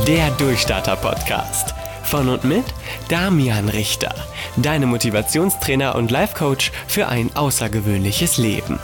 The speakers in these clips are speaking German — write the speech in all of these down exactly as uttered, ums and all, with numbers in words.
Der Durchstarter-Podcast. Von und mit Damian Richter, deine Motivationstrainer und Life-Coach für ein außergewöhnliches Leben.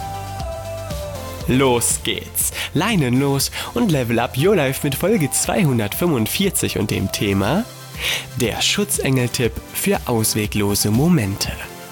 Los geht's, Leinen los und level up your life mit Folge zweihundertfünfundvierzig und dem Thema der Schutzengel-Tipp für ausweglose Momente.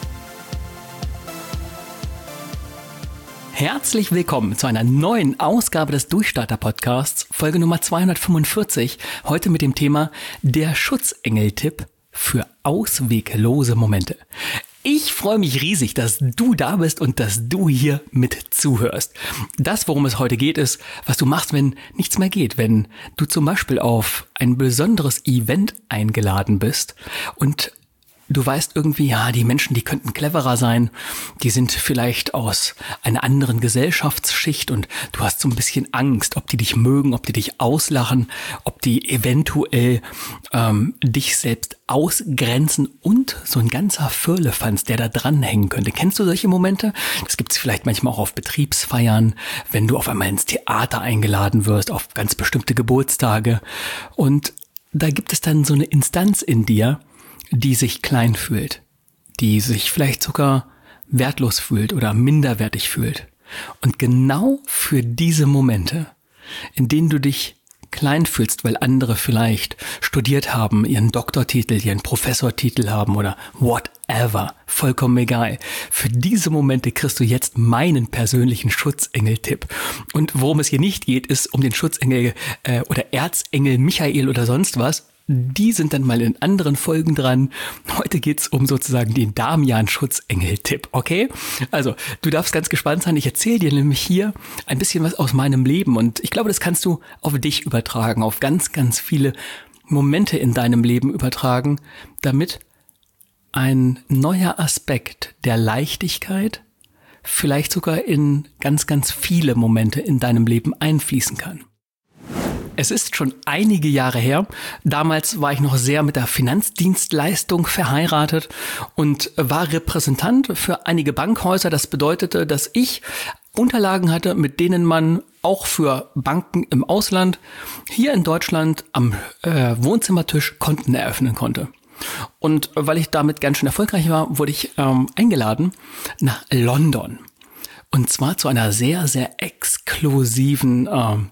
Herzlich willkommen zu einer neuen Ausgabe des Durchstarter-Podcasts, Folge Nummer zweihundertfünfundvierzig, heute mit dem Thema der Schutzengel-Tipp für ausweglose Momente. Ich freue mich riesig, dass du da bist und dass du hier mit zuhörst. Das, worum es heute geht, ist, was du machst, wenn nichts mehr geht, wenn du zum Beispiel auf ein besonderes Event eingeladen bist und du weißt irgendwie, ja, die Menschen, die könnten cleverer sein, die sind vielleicht aus einer anderen Gesellschaftsschicht und du hast so ein bisschen Angst, ob die dich mögen, ob die dich auslachen, ob die eventuell ähm, dich selbst ausgrenzen und so ein ganzer Firlefanz, der da dranhängen könnte. Kennst du solche Momente? Das gibt es vielleicht manchmal auch auf Betriebsfeiern, wenn du auf einmal ins Theater eingeladen wirst, auf ganz bestimmte Geburtstage und da gibt es dann so eine Instanz in dir, die sich klein fühlt, die sich vielleicht sogar wertlos fühlt oder minderwertig fühlt. Und genau für diese Momente, in denen du dich klein fühlst, weil andere vielleicht studiert haben, ihren Doktortitel, ihren Professortitel haben oder whatever, vollkommen egal. Für diese Momente kriegst du jetzt meinen persönlichen Schutzengel-Tipp. Und worum es hier nicht geht, ist um den Schutzengel äh, oder Erzengel Michael oder sonst was. Die sind dann mal in anderen Folgen dran. Heute geht's um sozusagen den Damian-Schutzengel-Tipp, okay? Also, du darfst ganz gespannt sein. Ich erzähle dir nämlich hier ein bisschen was aus meinem Leben und ich glaube, das kannst du auf dich übertragen, auf ganz, ganz viele Momente in deinem Leben übertragen, damit ein neuer Aspekt der Leichtigkeit vielleicht sogar in ganz, ganz viele Momente in deinem Leben einfließen kann. Es ist schon einige Jahre her. Damals war ich noch sehr mit der Finanzdienstleistung verheiratet und war Repräsentant für einige Bankhäuser. Das bedeutete, dass ich Unterlagen hatte, mit denen man auch für Banken im Ausland hier in Deutschland am äh, Wohnzimmertisch Konten eröffnen konnte. Und weil ich damit ganz schön erfolgreich war, wurde ich ähm, eingeladen nach London. Und zwar zu einer sehr, sehr exklusiven ähm,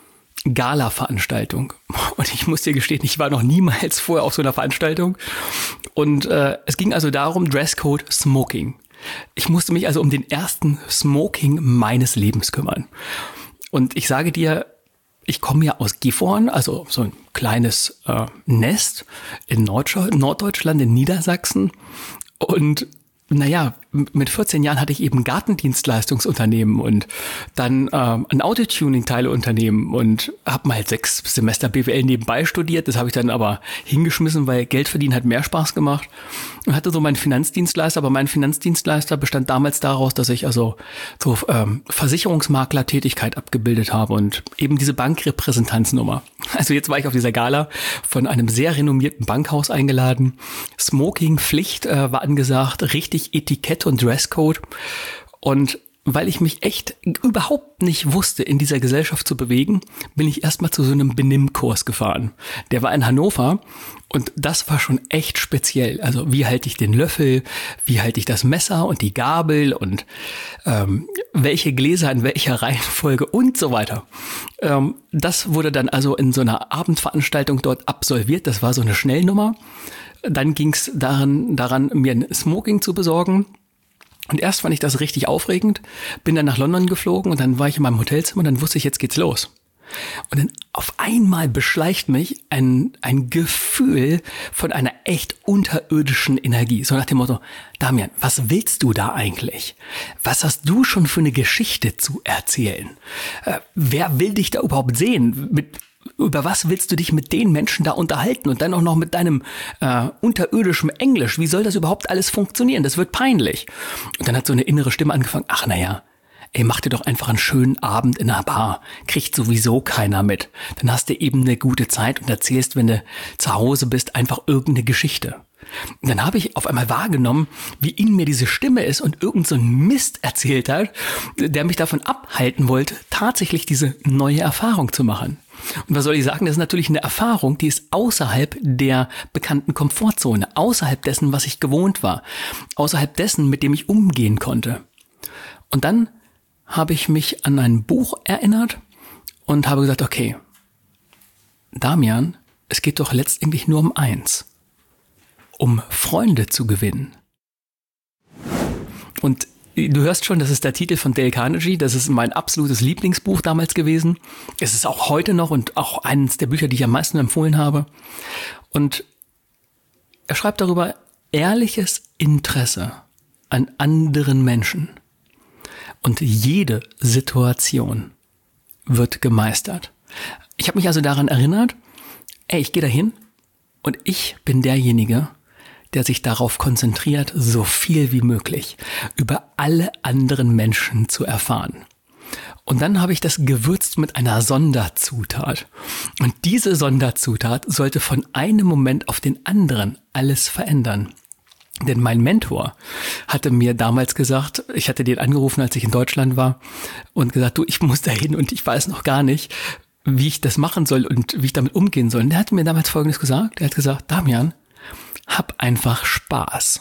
Gala-Veranstaltung. Und ich muss dir gestehen, ich war noch niemals vorher auf so einer Veranstaltung. Und äh, es ging also darum, Dresscode Smoking. Ich musste mich also um den ersten Smoking meines Lebens kümmern. Und ich sage dir, ich komme ja aus Gifhorn, also so ein kleines äh, Nest in Norddeutsch- Norddeutschland, in Niedersachsen. Und naja, mit vierzehn Jahren hatte ich eben Gartendienstleistungsunternehmen und dann ähm, ein Autotuning-Teileunternehmen und habe mal sechs Semester B W L nebenbei studiert. Das habe ich dann aber hingeschmissen, weil Geld verdienen hat mehr Spaß gemacht und hatte so meinen Finanzdienstleister. Aber mein Finanzdienstleister bestand damals daraus, dass ich also so ähm, Versicherungsmakler-Tätigkeit abgebildet habe und eben diese Bankrepräsentanznummer. Also jetzt war ich auf dieser Gala von einem sehr renommierten Bankhaus eingeladen. Smoking-Pflicht äh, war angesagt, richtig Etikett und Dresscode. Und weil ich mich echt überhaupt nicht wusste, in dieser Gesellschaft zu bewegen, bin ich erstmal zu so einem Benimmkurs gefahren. Der war in Hannover und das war schon echt speziell. Also wie halte ich den Löffel, wie halte ich das Messer und die Gabel und ähm, welche Gläser in welcher Reihenfolge und so weiter. Ähm, das wurde dann also in so einer Abendveranstaltung dort absolviert. Das war so eine Schnellnummer. Dann ging es daran, daran, mir ein Smoking zu besorgen. Und erst fand ich das richtig aufregend, bin dann nach London geflogen und dann war ich in meinem Hotelzimmer und dann wusste ich, jetzt geht's los. Und dann auf einmal beschleicht mich ein, ein Gefühl von einer echt unterirdischen Energie. So nach dem Motto, Damian, was willst du da eigentlich? Was hast du schon für eine Geschichte zu erzählen? Äh, wer will dich da überhaupt sehen? Mit Über was willst du dich mit den Menschen da unterhalten und dann auch noch mit deinem äh, unterirdischen Englisch? Wie soll das überhaupt alles funktionieren? Das wird peinlich. Und dann hat so eine innere Stimme angefangen, ach naja, ey, mach dir doch einfach einen schönen Abend in einer Bar. Kriegt sowieso keiner mit. Dann hast du eben eine gute Zeit und erzählst, wenn du zu Hause bist, einfach irgendeine Geschichte. Und dann habe ich auf einmal wahrgenommen, wie in mir diese Stimme ist und irgend so ein Mist erzählt hat, der mich davon abhalten wollte, tatsächlich diese neue Erfahrung zu machen. Und was soll ich sagen? Das ist natürlich eine Erfahrung, die ist außerhalb der bekannten Komfortzone, außerhalb dessen, was ich gewohnt war, außerhalb dessen, mit dem ich umgehen konnte. Und dann habe ich mich an ein Buch erinnert und habe gesagt, okay, Damian, es geht doch letztendlich nur um eins, um Freunde zu gewinnen. Und du hörst schon, das ist der Titel von Dale Carnegie, das ist mein absolutes Lieblingsbuch damals gewesen. Es ist auch heute noch und auch eines der Bücher, die ich am meisten empfohlen habe. Und er schreibt darüber, ehrliches Interesse an anderen Menschen. Und jede Situation wird gemeistert. Ich habe mich also daran erinnert, ey, ich gehe dahin und ich bin derjenige, der sich darauf konzentriert, so viel wie möglich über alle anderen Menschen zu erfahren. Und dann habe ich das gewürzt mit einer Sonderzutat. Und diese Sonderzutat sollte von einem Moment auf den anderen alles verändern. Denn mein Mentor hatte mir damals gesagt, ich hatte den angerufen, als ich in Deutschland war, und gesagt, du, ich muss dahin und ich weiß noch gar nicht, wie ich das machen soll und wie ich damit umgehen soll. Und der hat mir damals Folgendes gesagt. Er hat gesagt, Damian, hab einfach Spaß.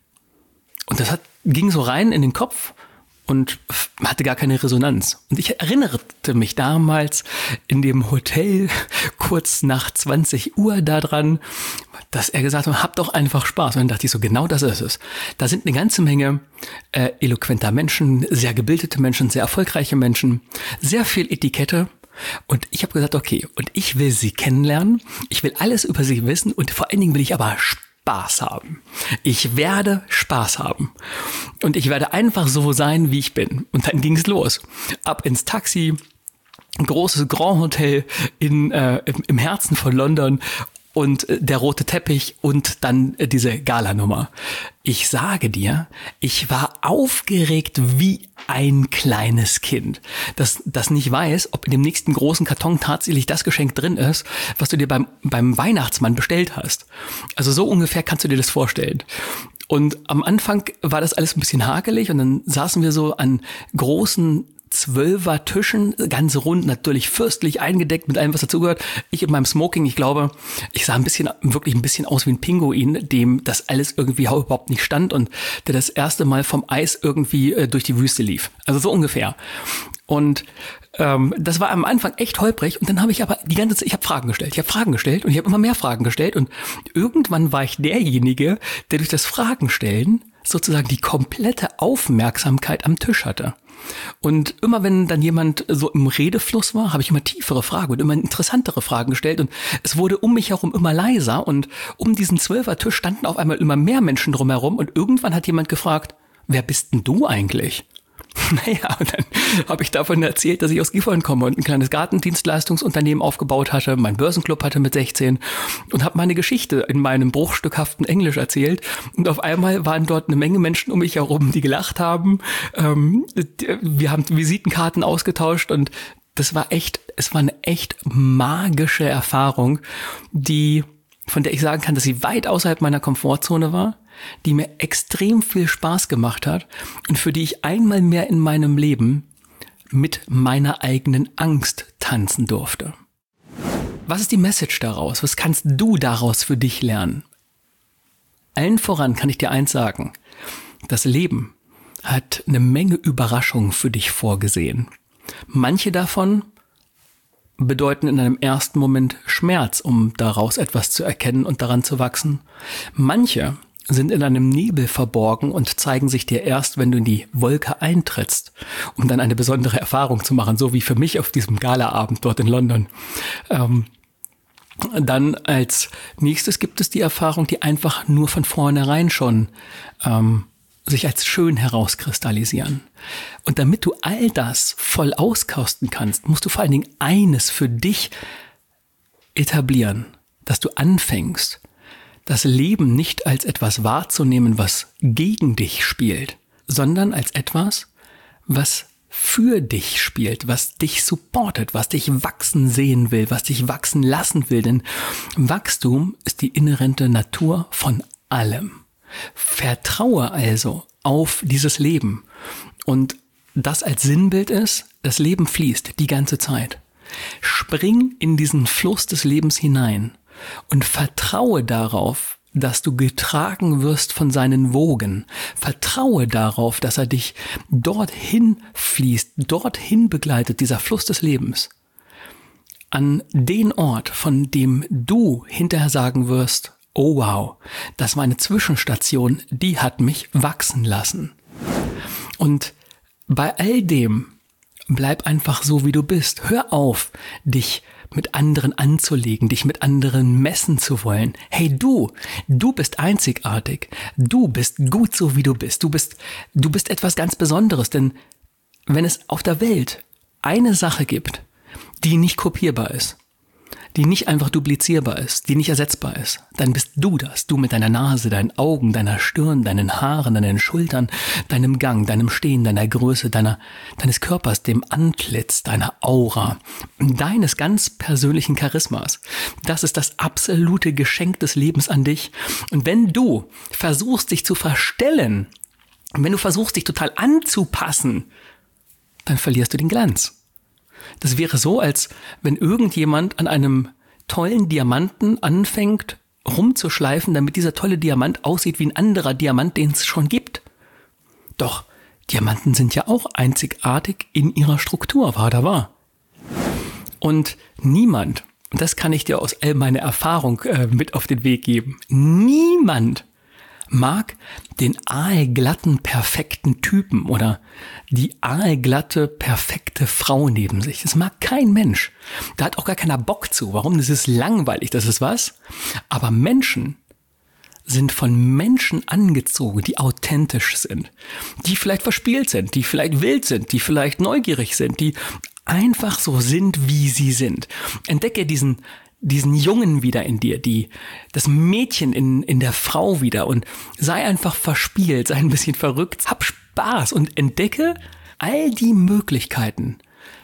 Und das hat, ging so rein in den Kopf und hatte gar keine Resonanz. Und ich erinnerte mich damals in dem Hotel kurz nach zwanzig Uhr daran, dass er gesagt hat, hab doch einfach Spaß. Und dann dachte ich so, genau das ist es. Da sind eine ganze Menge äh, eloquenter Menschen, sehr gebildete Menschen, sehr erfolgreiche Menschen, sehr viel Etikette. Und ich habe gesagt, okay, und ich will sie kennenlernen, ich will alles über sie wissen und vor allen Dingen will ich aber Spaß haben. Ich werde Spaß haben. Und ich werde einfach so sein, wie ich bin. Und dann ging es los. Ab ins Taxi, ein großes Grand Hotel in, äh, im, im Herzen von London und äh, der rote Teppich und dann äh, diese Galanummer. Ich sage dir, ich war aufgeregt wie ein kleines Kind, das, das nicht weiß, ob in dem nächsten großen Karton tatsächlich das Geschenk drin ist, was du dir beim, beim Weihnachtsmann bestellt hast. Also so ungefähr kannst du dir das vorstellen. Und am Anfang war das alles ein bisschen hakelig und dann saßen wir so an großen Zwölfer Tischen, ganz rund, natürlich fürstlich eingedeckt mit allem, was dazugehört. Ich in meinem Smoking, ich glaube, ich sah ein bisschen, wirklich ein bisschen aus wie ein Pinguin, dem das alles irgendwie überhaupt nicht stand und der das erste Mal vom Eis irgendwie äh, durch die Wüste lief. Also so ungefähr. Und ähm, das war am Anfang echt holprig und dann habe ich aber die ganze Zeit, ich habe Fragen gestellt, ich habe Fragen gestellt und ich habe immer mehr Fragen gestellt und irgendwann war ich derjenige, der durch das Fragen stellen sozusagen die komplette Aufmerksamkeit am Tisch hatte. Und immer wenn dann jemand so im Redefluss war, habe ich immer tiefere Fragen und immer interessantere Fragen gestellt und es wurde um mich herum immer leiser und um diesen Zwölfertisch standen auf einmal immer mehr Menschen drumherum und irgendwann hat jemand gefragt, wer bist denn du eigentlich? Naja, und dann habe ich davon erzählt, dass ich aus Gifhorn komme und ein kleines Gartendienstleistungsunternehmen aufgebaut hatte, meinen Börsenclub hatte mit sechzehn und habe meine Geschichte in meinem bruchstückhaften Englisch erzählt und auf einmal waren dort eine Menge Menschen um mich herum, die gelacht haben. Ähm, wir haben Visitenkarten ausgetauscht und das war echt, es war eine echt magische Erfahrung, die, von der ich sagen kann, dass sie weit außerhalb meiner Komfortzone war, die mir extrem viel Spaß gemacht hat und für die ich einmal mehr in meinem Leben mit meiner eigenen Angst tanzen durfte. Was ist die Message daraus? Was kannst du daraus für dich lernen? Allen voran kann ich dir eins sagen. Das Leben hat eine Menge Überraschungen für dich vorgesehen. Manche davon bedeuten in einem ersten Moment Schmerz, um daraus etwas zu erkennen und daran zu wachsen. Manche sind in einem Nebel verborgen und zeigen sich dir erst, wenn du in die Wolke eintrittst, um dann eine besondere Erfahrung zu machen, so wie für mich auf diesem Galaabend dort in London. Ähm, dann als nächstes gibt es die Erfahrung, die einfach nur von vornherein schon ähm, sich als schön herauskristallisieren. Und damit du all das voll auskosten kannst, musst du vor allen Dingen eines für dich etablieren, dass du anfängst, das Leben nicht als etwas wahrzunehmen, was gegen dich spielt, sondern als etwas, was für dich spielt, was dich supportet, was dich wachsen sehen will, was dich wachsen lassen will. Denn Wachstum ist die inhärente Natur von allem. Vertraue also auf dieses Leben. Und das als Sinnbild ist, das Leben fließt die ganze Zeit. Spring in diesen Fluss des Lebens hinein und vertraue darauf, dass du getragen wirst von seinen Wogen. Vertraue darauf, dass er dich dorthin fließt, dorthin begleitet, dieser Fluss des Lebens. An den Ort, von dem du hinterher sagen wirst, oh wow, das war eine Zwischenstation, die hat mich wachsen lassen. Und bei all dem bleib einfach so, wie du bist. Hör auf, dich mit anderen anzulegen, dich mit anderen messen zu wollen. Hey du, du bist einzigartig. Du bist gut so, wie du bist. Du bist, du bist etwas ganz Besonderes, denn wenn es auf der Welt eine Sache gibt, die nicht kopierbar ist, die nicht einfach duplizierbar ist, die nicht ersetzbar ist, dann bist du das. Du mit deiner Nase, deinen Augen, deiner Stirn, deinen Haaren, deinen Schultern, deinem Gang, deinem Stehen, deiner Größe, deiner, deines Körpers, dem Antlitz, deiner Aura, deines ganz persönlichen Charismas. Das ist das absolute Geschenk des Lebens an dich. Und wenn du versuchst, dich zu verstellen, wenn du versuchst, dich total anzupassen, dann verlierst du den Glanz. Das wäre so, als wenn irgendjemand an einem tollen Diamanten anfängt rumzuschleifen, damit dieser tolle Diamant aussieht wie ein anderer Diamant, den es schon gibt. Doch Diamanten sind ja auch einzigartig in ihrer Struktur, wahr da wahr. Und niemand, und das kann ich dir aus all meiner Erfahrung äh, mit auf den Weg geben, niemand mag den aalglatten, perfekten Typen oder die aalglatte, perfekte Frau neben sich. Das mag kein Mensch. Da hat auch gar keiner Bock zu. Warum? Das ist langweilig, das ist was. Aber Menschen sind von Menschen angezogen, die authentisch sind, die vielleicht verspielt sind, die vielleicht wild sind, die vielleicht neugierig sind, die einfach so sind, wie sie sind. Entdecke diesen diesen Jungen wieder in dir, die, das Mädchen in, in der Frau wieder und sei einfach verspielt, sei ein bisschen verrückt, hab Spaß und entdecke all die Möglichkeiten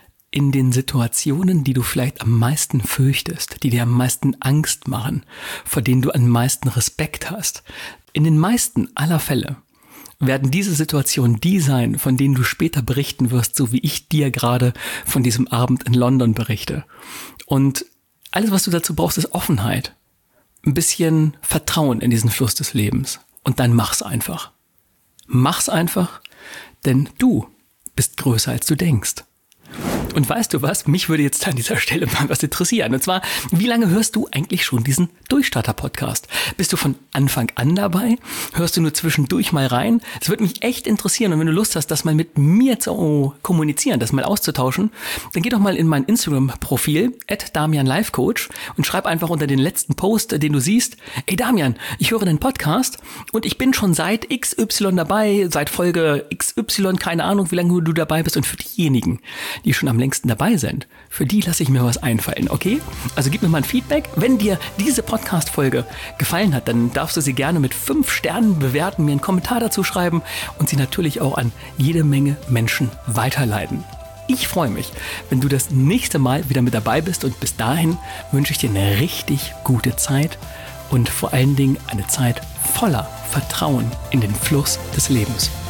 in den Situationen, die du vielleicht am meisten fürchtest, die dir am meisten Angst machen, vor denen du am meisten Respekt hast. In den meisten aller Fälle werden diese Situationen die sein, von denen du später berichten wirst, so wie ich dir gerade von diesem Abend in London berichte. Und alles, was du dazu brauchst, ist Offenheit. Ein bisschen Vertrauen in diesen Fluss des Lebens. Und dann mach's einfach. Mach's einfach, denn du bist größer, als du denkst. Und weißt du was? Mich würde jetzt an dieser Stelle mal was interessieren. Und zwar, wie lange hörst du eigentlich schon diesen Durchstarter-Podcast? Bist du von Anfang an dabei? Hörst du nur zwischendurch mal rein? Das würde mich echt interessieren. Und wenn du Lust hast, das mal mit mir zu kommunizieren, das mal auszutauschen, dann geh doch mal in mein Instagram-Profil, at Damian Life Coach, und schreib einfach unter den letzten Post, den du siehst, ey Damian, ich höre den Podcast und ich bin schon seit X Y dabei, seit Folge X Y, keine Ahnung, wie lange du dabei bist. Und für diejenigen, die schon am längsten dabei sind, für die lasse ich mir was einfallen, okay? Also gib mir mal ein Feedback. Wenn dir diese Podcast-Folge gefallen hat, dann darfst du sie gerne mit fünf Sternen bewerten, mir einen Kommentar dazu schreiben und sie natürlich auch an jede Menge Menschen weiterleiten. Ich freue mich, wenn du das nächste Mal wieder mit dabei bist und bis dahin wünsche ich dir eine richtig gute Zeit und vor allen Dingen eine Zeit voller Vertrauen in den Fluss des Lebens.